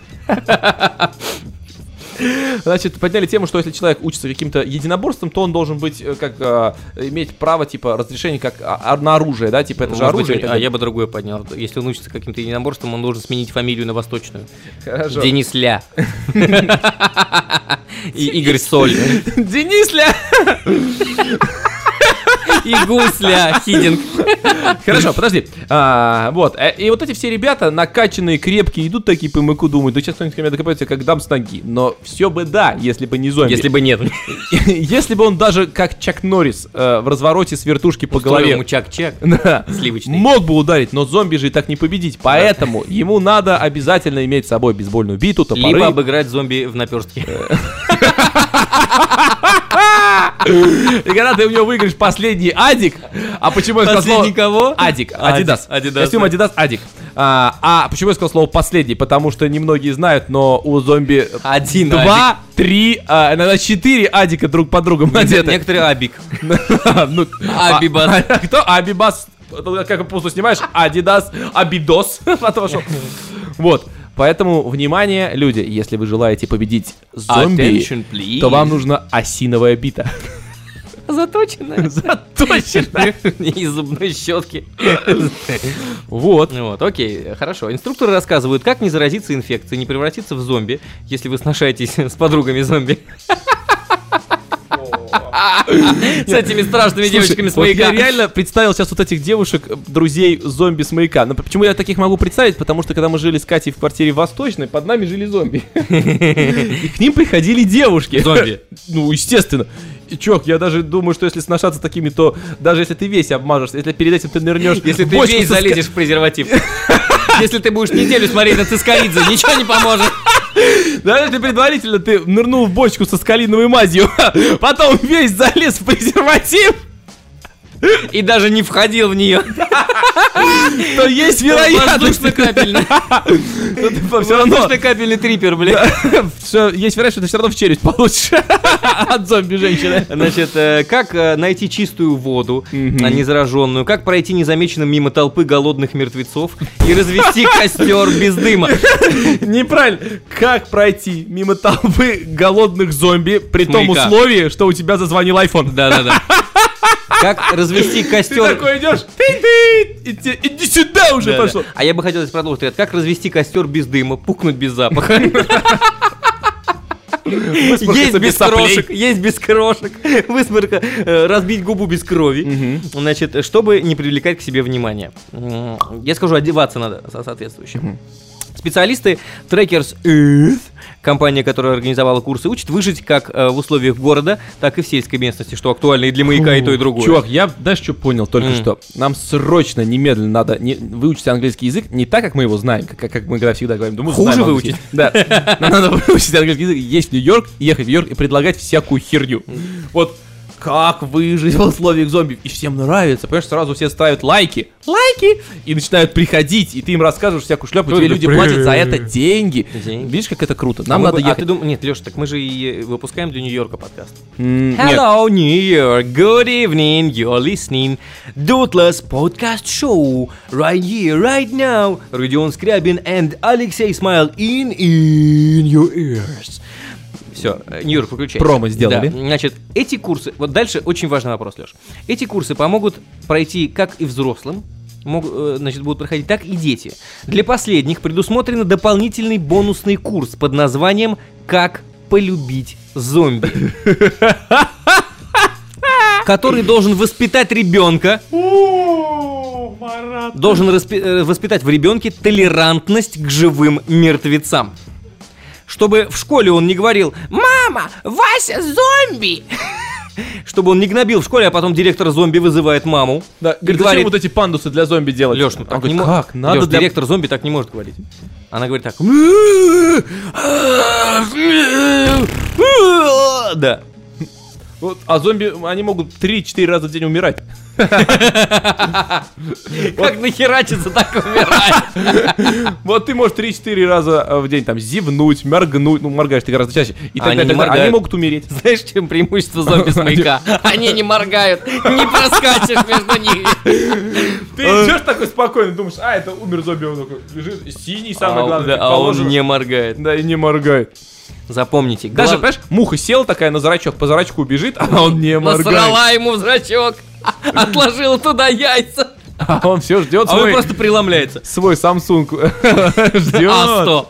Значит, подняли тему, что если человек учится каким-то единоборством, то он должен быть, как, а, иметь право, типа, разрешения как а, на оружие, да, типа, это же оружие. Быть, а я бы другое поднял. Если он учится каким-то единоборством, он должен сменить фамилию на восточную. Хорошо. Денис Ля. И Игорь Соль. Денис Ля! И Гусля Хидинг. Хорошо, подожди. А, вот, и вот эти все ребята, накачанные, крепкие, идут такие по мыку, думают, да сейчас кто-нибудь ко мне докопается, как дам с ноги. Но все бы да, если бы не зомби. Если бы нет. Если бы он даже, как Чак Норрис, э, в развороте с вертушки по голове. ему чак-чак. Да. Сливочный. Мог бы ударить, но зомби же и так не победить. Поэтому да. ему надо обязательно иметь с собой бейсбольную биту, топоры. Либо обыграть зомби в наперстке. И когда ты у него выиграешь последний Адик, а почему я сказал слово... кого? Адик, Адидас. Адидас. Костюм Адидас, Адик. А, а почему я сказал слово последний? Потому что немногие знают, но у зомби один два, Адик. три, а, иногда четыре Адика друг под другом надеты. Некоторые Абик. Абибас. Кто? Абибас. Как пусту снимаешь? Адидас, Абидос. Вот. Поэтому, внимание, люди, если вы желаете победить зомби, то вам нужна осиновая бита. Заточенная. Заточенная. Из зубной щетки. Вот. Вот, окей, хорошо. Инструкторы рассказывают, как не заразиться инфекцией, не превратиться в зомби, если вы сношаетесь с подругами зомби. С этими страшными девочками с маяка. Я реально представил сейчас вот этих девушек, друзей зомби с маяка. Но почему я таких могу представить? Потому что когда мы жили с Катей в квартире Восточной, под нами жили зомби. И к ним приходили девушки. Зомби. Ну, естественно. И, чувак, я даже думаю, что если сношаться с такими, то даже если ты весь обмажешься, если перед этим ты нырнешь... Если ты весь залезешь в презерватив. Если ты будешь неделю смотреть на Цискоридзе, ничего не поможет. Да, ты предварительно ты нырнул в бочку со скалиновой мазью, потом весь залез в презерватив. И даже не входил в нее. То есть вероятность... Воздушно-капельный. Воздушно-капельный трипер, блядь. Есть вероятность, что ты все равно в челюсть получишь от зомби-женщины. Значит, как найти чистую воду, незараженную, как пройти незамеченным мимо толпы голодных мертвецов и развести костер без дыма. Неправильно. Как пройти мимо толпы голодных зомби при том условии, что у тебя зазвонил айфон. Да-да-да. Как развести костер... Ты такой идешь, иди, иди сюда уже, да, пошел. Да. А я бы хотел здесь продолжить. Как развести костер без дыма, пукнуть без запаха. Есть без крошек, есть без крошек. Высморка, разбить губу без крови. Значит, чтобы не привлекать к себе внимание. Я скажу, одеваться надо соответствующе. Специалисты Trackers Earth, компания, которая организовала курсы, учат выжить как э, в условиях города, так и в сельской местности, что актуально и для маяка, и то, и другое. Чувак, я, знаешь, что понял только mm. что? Нам срочно, немедленно надо не, выучить английский язык не так, как мы его знаем, как, как мы когда всегда говорим. Думаю, хуже выучить. Да, нам надо выучить английский язык, есть в Нью-Йорк, ехать в Нью-Йорк и предлагать всякую херню. Вот. Как выжить в условиях зомби. И всем нравится. Понимаешь, сразу все ставят лайки. Лайки! И начинают приходить. И ты им рассказываешь всякую шляпу. Тебе люди платят за это деньги. деньги. Видишь, как это круто? Нам а надо бы, ехать. А ты дум... Нет, Леша, так мы же и выпускаем для Нью-Йорка подкаст. Mm, Hello, нет. New York. Good evening. You're listening. Dootless podcast show. Right here, right now. Родион Скрябин and Алексей Smile in, in your ears. Все, Нью-Йорк, выключай. Промо сделали. Да. Значит, эти курсы, вот дальше очень важный вопрос, Леш. Эти курсы помогут пройти как и взрослым, могут, значит, будут проходить, так и дети. Для последних предусмотрен дополнительный бонусный курс под названием «Как полюбить зомби», который должен воспитать ребенка, должен воспитать в ребенке толерантность к живым мертвецам. Чтобы в школе он не говорил: «Мама, Вася зомби!» Чтобы он не гнобил в школе, а потом директор зомби вызывает маму. Да, говорит, зачем говорит, вот эти пандусы для зомби делать? Леш, ну так говорит, не как? Надо Леш, для... директор зомби так не может говорить. Она говорит так. Да. Вот, а зомби, они могут три-четыре раза в день умирать. Как нахерачиться, так умирать. Вот ты можешь три-четыре раза в день там зевнуть, моргнуть. Ну, моргаешь ты гораздо чаще. И тогда они могут умереть. Знаешь, чем преимущество зомби с маяка? Они не моргают, не проскачешь между ними. Ты идешь такой спокойно, думаешь: а, это умер зомби, он такой лежит, синий, самое главное. А он не моргает. Да, и не моргает. Запомните. Даже, понимаешь, муха села такая на зрачок, по зрачку бежит, а он не моргает. Насрала ему в зрачок, отложила туда яйца. А он все ждет свой... А он просто преломляется. Свой Samsung ждет. а сто.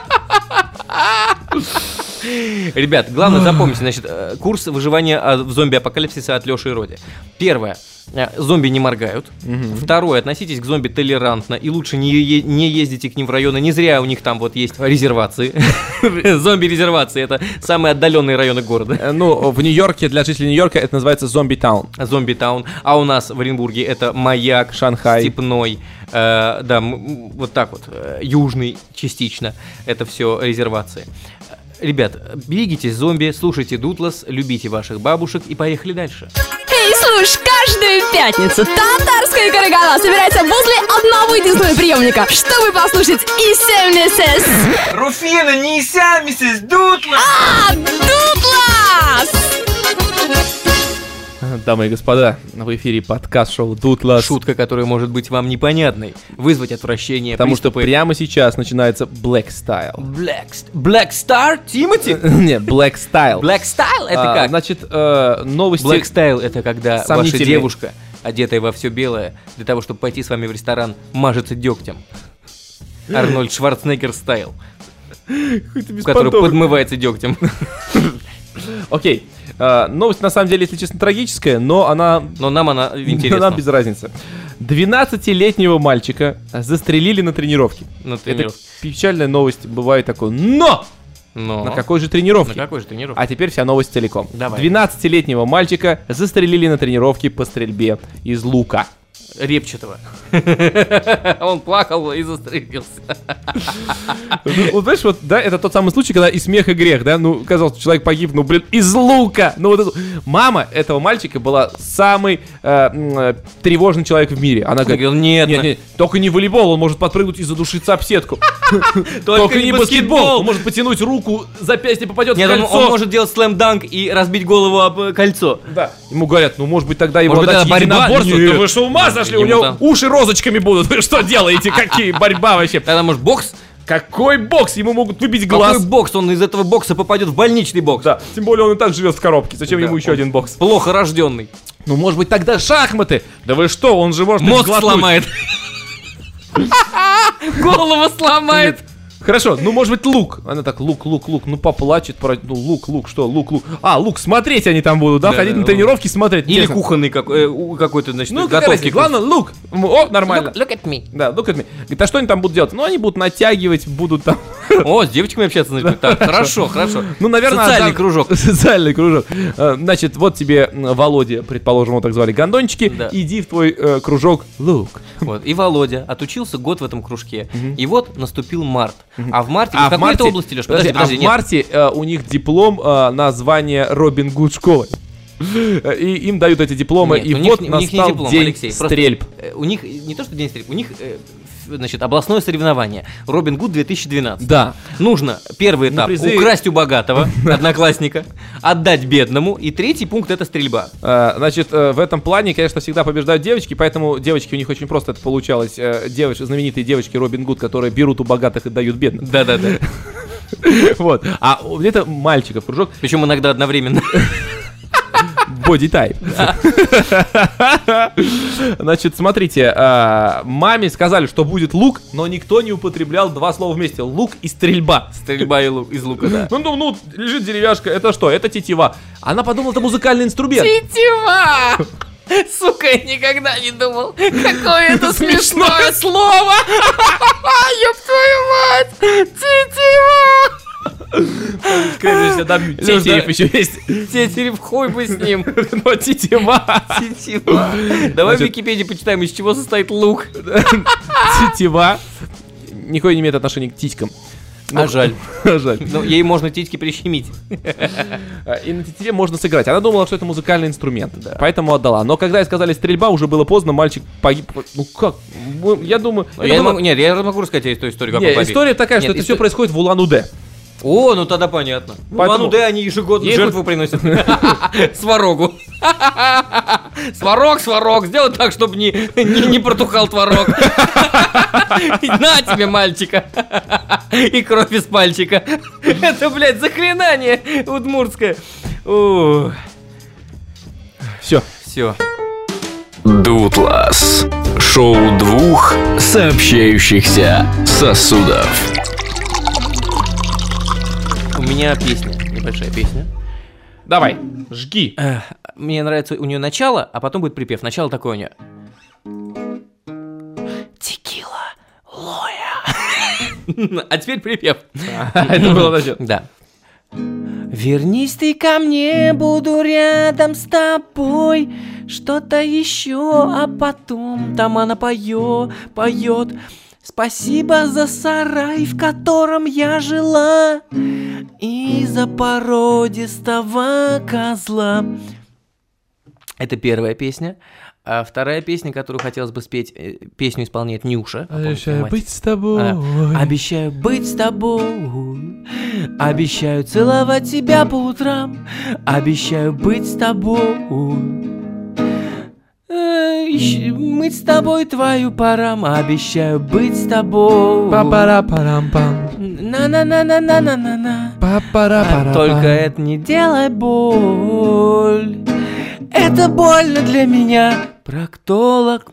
Ребят, главное запомните, значит, курс выживания в зомби-апокалипсисе от Леши и Роди. Первое. Зомби не моргают. Угу. Второе. Относитесь к зомби толерантно и лучше не, е- не ездите к ним в районы. Не зря у них там вот есть резервации. Зомби-резервации. Это самые отдаленные районы города. Ну, в Нью-Йорке, для жителей Нью-Йорка это называется зомби-таун. Зомби-таун. А у нас в Оренбурге это Маяк, Шанхай, Степной. Э, да, м- вот так вот. Э, южный частично. Это все резервации. Ребят, берегитесь зомби, слушайте Дутлас, любите ваших бабушек и поехали дальше. Эй, слушай, каждую пятницу татарская карагана собирается возле одного единственного приемника, чтобы послушать Ися миссис Руфина, не Ися миссис Дутлас! А, Дутлас! Дамы и господа, в эфире подкаст-шоу Дутлас. Шутка, которая может быть вам непонятной, вызвать отвращение, потому приступы. Что прямо сейчас начинается Black Style. Black, Black Star? Тимати? Не, Black Style. Black Style? Это а, как? Значит, э, новости... Black Style это когда ваша девушка, одетая во все белое, для того, чтобы пойти с вами в ресторан, мажется дегтем. Арнольд Шварценеггер стайл. Который подмывается дегтем. Окей. А, новость, на самом деле, если честно, трагическая, но она... Но нам она интересна. Нам без разницы. двенадцатилетнего мальчика застрелили на тренировке. На тренировке. Это печальная новость, бывает такое. Но! Но... На какой же тренировке? На какой же тренировке? А теперь вся новость целиком. Давай. двенадцатилетнего мальчика застрелили на тренировке по стрельбе из лука. Репчатого. Он плакал и застрелился. Вот знаешь, вот, да, это тот самый случай, когда и смех, и грех, да, ну, казалось, человек погиб, ну, блин, из лука, ну, вот это... Мама этого мальчика была самый э, э, тревожный человек в мире. Она говорит, нет, нет, нет, только не волейбол, он может подпрыгнуть и задушиться об сетку. Только не баскетбол. Он может потянуть руку, запястье попадет в Нет, он, кольцо. он может делать слэм-данк и разбить голову об кольцо. Да. Ему говорят, ну, может быть, тогда его Может быть, отдать тогда борьба? единоборству. Нет. Да вы что, ума сошли? У Ему него там- уши розочками будут. Вы что делаете? Какие борьба вообще? Тогда, может, бокс? Какой бокс? Ему могут выбить глаз. Какой бокс? Он из этого бокса попадет в больничный бокс. Да, тем более он и так живет в коробке. Зачем Да, ему еще он один бокс? Плохо рожденный. Ну, может быть, тогда шахматы? Да вы что, он же может Мозг сглотнуть. сломает. Голову сломает. Хорошо, ну, может быть, лук. Она так, лук, лук, лук. Ну, поплачет. Про... Ну, лук, лук, что? Лук, лук. А, лук, смотреть они там будут, да? Да, Ходить да, на тренировки, смотреть. Или Интересно. кухонный какой- э, у- какой-то, значит, Ну, какая готовки. разница? Главное, лук. М, О, нормально. Look at me. Да, look at me. Говорит, а что они там будут делать? Ну, они будут натягивать, будут там... О, с девочками общаться начнем. Так, хорошо, хорошо. Ну, наверное... Социальный да, кружок. Социальный кружок. Э, Значит, вот тебе м, Володя, предположим, его так звали, гондончики. Да. Иди в твой э, кружок лук. Вот. И Володя отучился год в этом кружке. И вот наступил март. А в марте... А в какой-то области, Леш, подожди, подожди, подожди, а в нет. марте э, у них диплом э, на звание Робин Гуд школы. И им дают эти дипломы, Нет, и у них вот не- у них не настал диплом, день Алексей, просто, стрельб. э, У них не то, что день стрельб, у них, э, ф- значит, областное соревнование. Робин Гуд две тысячи двенадцать. Да. Нужно первый этап призы- украсть у богатого одноклассника, отдать бедному, и третий пункт — это стрельба. Э, Значит, э, в этом плане, конечно, всегда побеждают девочки, поэтому девочки, у них очень просто это получалось. Э, Девочки, знаменитые девочки Робин Гуд, которые берут у богатых и дают бедным. Да-да-да. Вот. А где-то мальчиков кружок Причем иногда одновременно. Body type. Значит, смотрите, а, маме сказали, что будет лук, но никто не употреблял два слова вместе. Лук и стрельба. Стрельба и лук- из лука, да. Ну, ну, ну, лежит деревяшка, это что? Это тетива. Она подумала, это музыкальный инструмент. Тетива! Сука, я никогда не думал, какое это смешное слово! Ёб твою мать! Тетива! Конечно, там тетерев еще есть. Тетерев, хуй бы с ним. Но тетива. Тетива. Давай в Значит- Википедии почитаем, из чего состоит лук. Тетива. Никакой не имеет отношения к титькам. А жаль. Жаль. Ну, ей можно титьки прищемить. И на тетиве можно сыграть. Она думала, что это музыкальный инструмент, поэтому отдала. Но когда ей сказали стрельба, уже было поздно, мальчик погиб. Ну как? Я думаю... Я это не было- могу- Нет, я могу рассказать эту историю, как Не, он погиб. история такая, что Нет, это все исто- происходит в Улан-Удэ. О, ну тогда понятно. Поэтому- Улан-Удэ они ежегодно Ей жертву приносят. Сварогу. Сварог, сварог. Сделай так, чтобы не, не, не протухал творог. На тебе, мальчика. И кровь из пальчика. Это, блядь, заклинание удмуртское. Все. Все. Дутлас. Шоу двух сообщающихся сосудов. У меня песня, небольшая песня. Давай, жги. Эх, Мне нравится у нее начало, а потом будет припев. Начало такое у нее. Текила Лоя. А теперь припев. Это было начало. Да. Вернись ты ко мне, буду рядом с тобой. Что-то еще, а потом там она поет, поет. Спасибо за сарай, в котором я жила, и за породистого козла. Это первая песня. А вторая песня, которую хотелось бы спеть, э, песню исполняет Нюша. Обещаю быть с тобой. А, Обещаю быть с тобой. Обещаю целовать тебя по утрам. Обещаю быть с тобой. Э, ищ- Мыть с тобой твою парам. Обещаю быть с тобой. Па-пара-парам-пам. На-на-на-на-на-на-на. Па-пара-пара-пам. Только это не делай боль. Это больно для меня. Проктолог.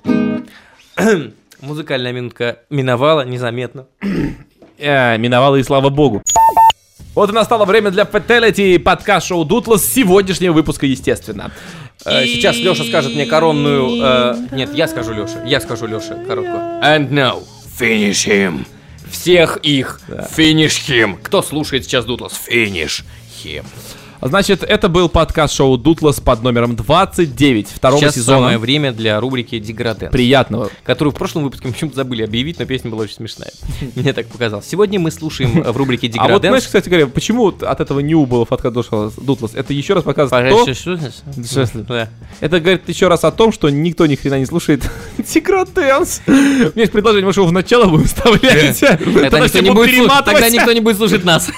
Музыкальная минутка миновала незаметно. Э, Миновало, и слава богу. Вот и настало время для Fatality, подкаст-шоу Дутлас, сегодняшнего выпуска, естественно. И... Сейчас Леша скажет мне коронную... Э, нет, я скажу Леше, я скажу Леше короткую. And now, finish him. Всех их, да. Finish him. Кто слушает сейчас Дутлас? Finish him. Значит, это был подкаст-шоу Дутлас под номером двадцать девять второго Сейчас сезона. Самое время для рубрики «Деграденс». Приятного. Которую в прошлом выпуске мы почему-то забыли объявить, но песня была очень смешная. Мне так показалось. Сегодня мы слушаем в рубрике «Деграденс». А вот знаешь, кстати говоря, почему от этого не было подкаста Дутлас? Это еще раз показывает то... Это говорит еще раз о том, что никто ни хрена не слушает Деграденс. У меня есть предложение, может, его в начало будем вставлять. Тогда никто не будет слушать нас.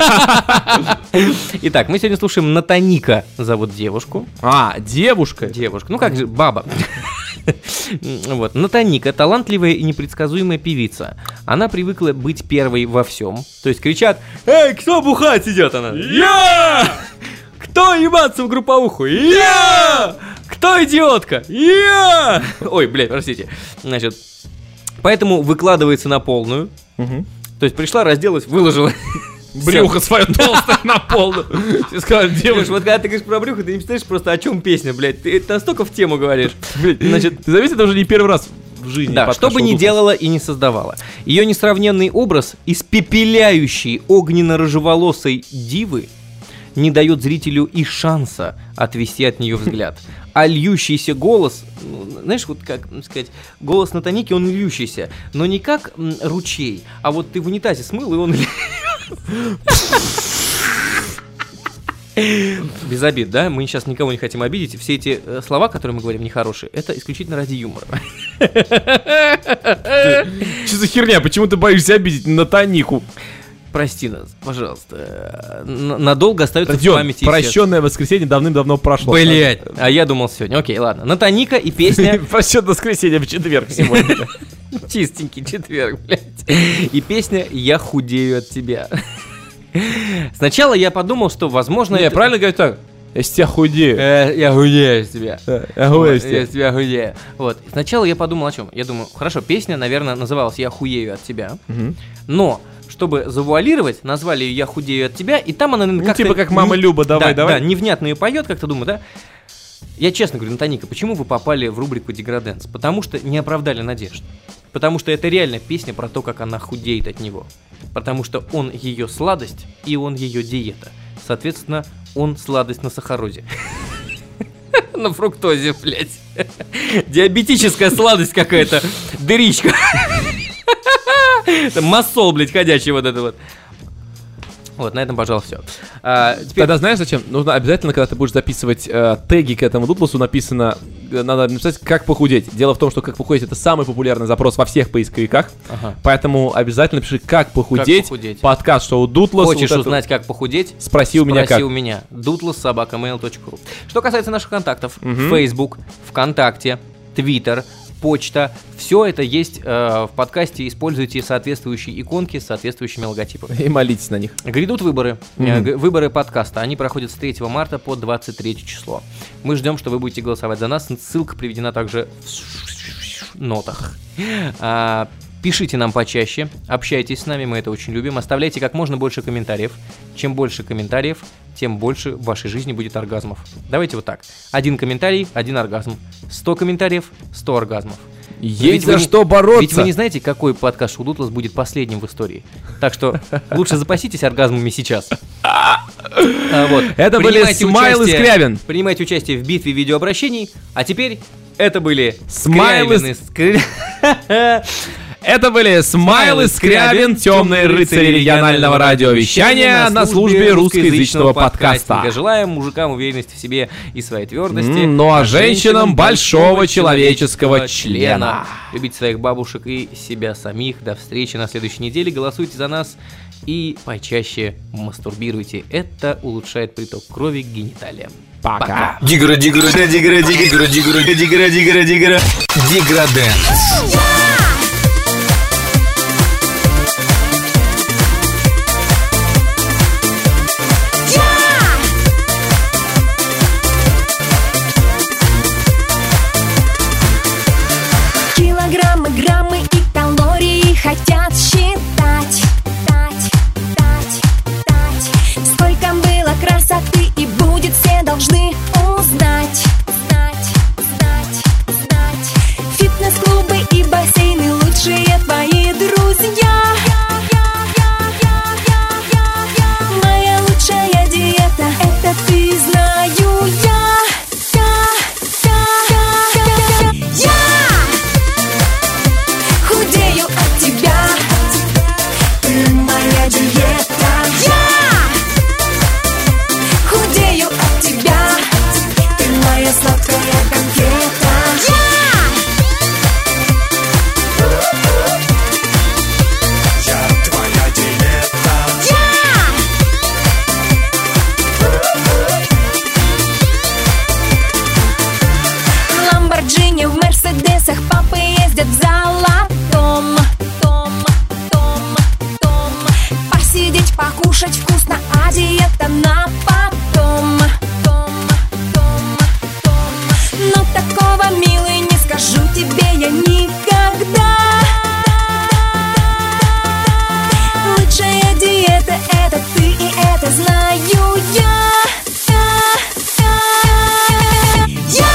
Итак, мы сегодня слушаем Натаника, зовут девушку. А, девушка? Девушка, ну как же, баба. Вот, Натаника, талантливая и непредсказуемая певица. Она привыкла быть первой во всем. То есть кричат: «Эй, кто бухать идет?» Она: «Я!» «Кто ебаться в групповуху?» «Я!» «Кто идиотка?» «Я!» Ой, блядь, простите. Значит, поэтому выкладывается на полную. То есть пришла, разделась, выложила брюхо свое толстое на полную. Сказали, девушка, вот когда ты говоришь про брюхо, ты не представляешь просто, о чем песня, блядь. Ты настолько в тему говоришь. Значит, ты заметил, это уже не первый раз в жизни. Да, что бы ни делала и не создавала. Ее несравненный образ, испепеляющий огненно-рыжеволосой дивы, не дает зрителю и шанса отвести от нее взгляд. А льющийся голос, ну, знаешь, вот как сказать, голос Натаники, он льющийся, но не как м, ручей, а вот ты в унитазе смыл, и он... Без обид, да? Мы сейчас никого не хотим обидеть. Все эти э, слова, которые мы говорим, нехорошие, это исключительно ради юмора. Что за херня? Почему ты боишься обидеть Натанику? Прости нас, пожалуйста. Надолго остается в памяти. Прощенное воскресенье давным-давно прошло. Блять, а я думал сегодня. Окей, ладно. Натаника и песня... Прощенное воскресенье в четверг сегодня. Чистенький четверг, блядь. И песня «Я худею от тебя». Сначала я подумал, что, возможно... Не, правильно говорю так? Я с тебя худею. Я худею с тебя. Я худею с тебя. Я с тебя худею. Вот. Сначала я подумал о чем? Я думаю, хорошо, песня, наверное, называлась «Я худею от тебя». Но... Чтобы завуалировать, назвали ее «Я худею от тебя», и там она ну, как-то... типа как «Мама Люба», давай, да, давай. Да, невнятно ее поет, как-то думаю, да? Я честно говорю, Натаника, почему вы попали в рубрику «Деграденс»? Потому что не оправдали надежд. Потому что это реально песня про то, как она худеет от него. Потому что он ее сладость, и он ее диета. Соответственно, он сладость на сахарозе. На фруктозе, блядь. Диабетическая сладость какая-то. Дыричка. Массол, блядь, ходячий вот это вот. Вот, на этом, пожалуй, все. А, теперь... Тогда знаешь зачем? Нужно обязательно, когда ты будешь записывать э, теги к этому дутласу, написано, надо написать «Как похудеть». Дело в том, что «Как похудеть» — это самый популярный запрос во всех поисковиках, ага. Поэтому обязательно пиши «Как похудеть», как похудеть? Подкаст шоу Дутлас. Хочешь вот узнать, это... как похудеть? Спроси у меня Спроси как. у меня. дутлас собака мейл точка ру. Что касается наших контактов, угу. Facebook, ВКонтакте, Твиттер, почта, все это есть э, в подкасте. Используйте соответствующие иконки с соответствующими логотипами. И молитесь на них. Грядут выборы. Mm-hmm. Э, выборы подкаста. Они проходят с третьего марта по двадцать третье число. Мы ждем, что вы будете голосовать за нас. Ссылка приведена также в нотах. А, пишите нам почаще, общайтесь с нами, мы это очень любим. Оставляйте как можно больше комментариев. Чем больше комментариев, тем больше в вашей жизни будет оргазмов. Давайте вот так. Один комментарий, один оргазм. Сто комментариев, сто оргазмов. Есть за что бороться. Ведь вы не знаете, какой подкаст «Шоу Дутлас» будет последним в истории. Так что лучше запаситесь оргазмами сейчас. Это были Смайл и Скрябин. Принимайте участие в битве видеообращений. А теперь это были Смайл и Скрябин. Это были Смайл и Скрябин, темные рыцари регионального радиовещания на службе русскоязычного подкаста. Желаем мужикам уверенности в себе и своей твердости. Mm, ну а женщинам большого человеческого члена. Любите своих бабушек и себя самих. До встречи на следующей неделе. Голосуйте за нас и почаще мастурбируйте. Это улучшает приток крови к гениталиям. Пока. Дигра, дигра, дигра, дигра, дигра, дигра, дигра, дигра, дигра. Деграденс. Килограммы, граммы и калории хотят считать, тать, тать, тать. кушать вкусно, а диета на потом. Но такого, милый, не скажу тебе я никогда. Лучшая диета — это ты, и это знаю я. Я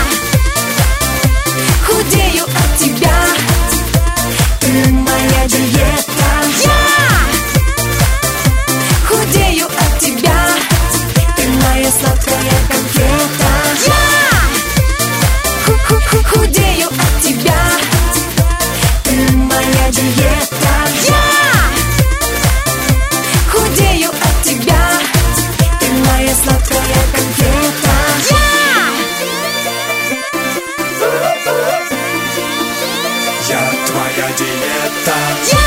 худею от тебя, ты моя диета. Я худею от тебя, ты моя сладкая конфета. Я худею от тебя, ты моя диета. Я худею от тебя, ты моя сладкая конфета. Я твоя диета.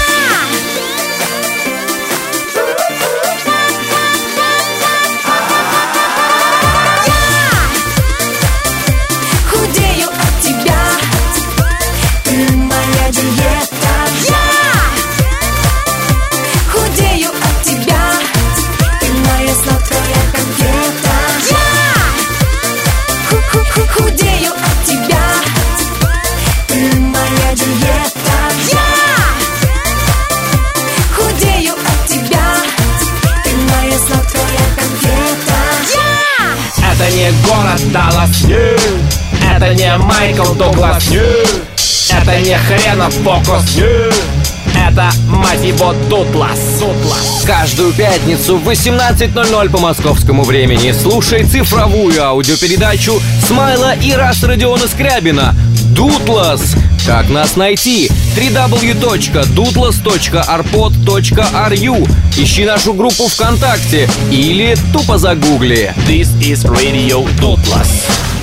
Худею от тебя, ты моя диета. Я худею от тебя, ты моя сладкая конфета. Я худею от тебя, ты моя диета. Я худею от тебя, ты моя сладкая конфета. Я Это не город Даллас, нет. Это не Майкл Дуглас, нет. Это не хренов фокус, нет. Это, мать его, Дутлас. Дутлас. Каждую пятницу в восемнадцать ноль ноль по московскому времени слушай цифровую аудиопередачу Смайла и Рас Родиона Скрябина «Дутлас». Как нас найти? дабл ю дабл ю дабл ю точка дутлас точка арпод точка ар ю. Ищи нашу группу ВКонтакте или тупо загугли. This is Radio Дутлас.